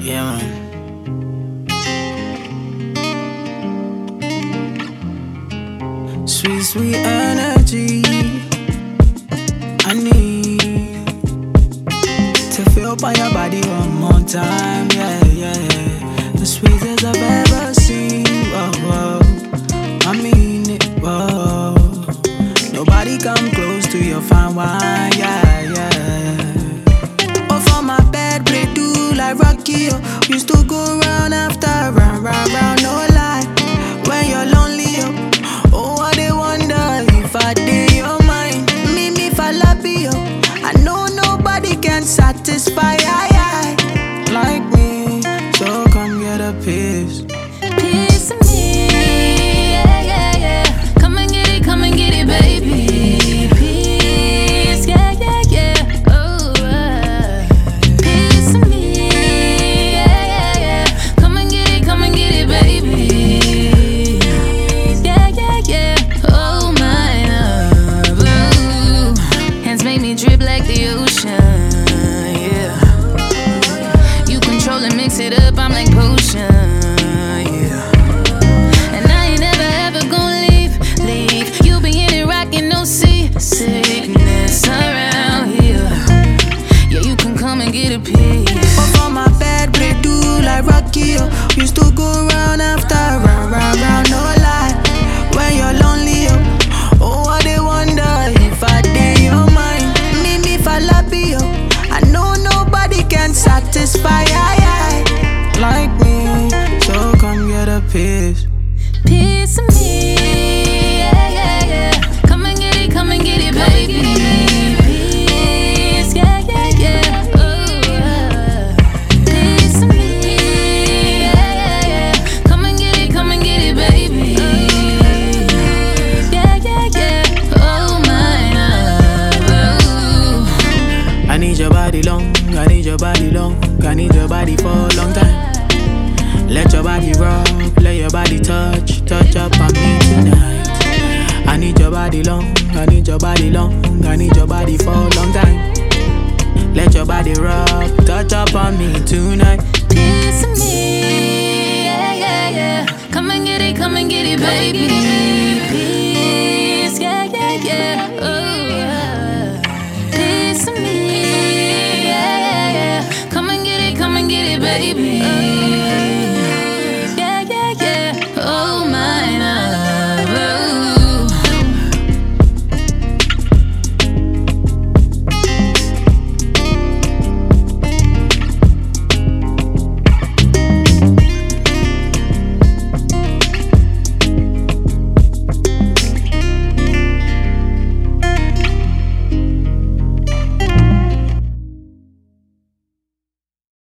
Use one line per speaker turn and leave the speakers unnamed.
Yeah, man. Sweet, sweet energy. I need to feel by your body one more time. Yeah, yeah. The sweetest I've ever seen. Whoa, whoa. I mean it. Whoa. Nobody come close to your fine wine. Yeah, yeah. Off on my bed, play do like Rocky. Used to go round after round, round, round. No lie. When you're lonely, oh, I dey wonder if I did your mind. Me falabi, I know nobody can satisfy I like me. So come get a piece.
Piece of me, yeah, yeah, yeah. Come and get it, baby. Piece, yeah, yeah, yeah. Oh, piece of me, yeah, yeah, yeah. Come and get it, baby. Yeah, yeah, yeah. Oh, my love, ooh. Hands make me drip like the ocean, yeah. You control and mix it up, I'm like potion. Sickness around here. Yeah, you can come and get a piece.
Off on my bed, play do like Rocky. Used to go round after round, round, round. No lie. When you're lonely, oh, I dey wonder if I did your mind. Me falabi, I know nobody can satisfy I like me. So come get a piece.
Piece of me, yeah, yeah, yeah. Come and get it, baby. Piece, yeah, yeah, yeah. Oh, piece of me, yeah, yeah, yeah. Come and get it, baby. Yeah, yeah, yeah. Oh, my love.
I need your body long, I need your body long, I need your body for a long time. Let your body rock, let your body touch up on me tonight. I need your body long, I need your body long, I need your body for a long time. Let your body rock, touch up on me tonight.
Piece of me, yeah, yeah, yeah. Come and get it, baby.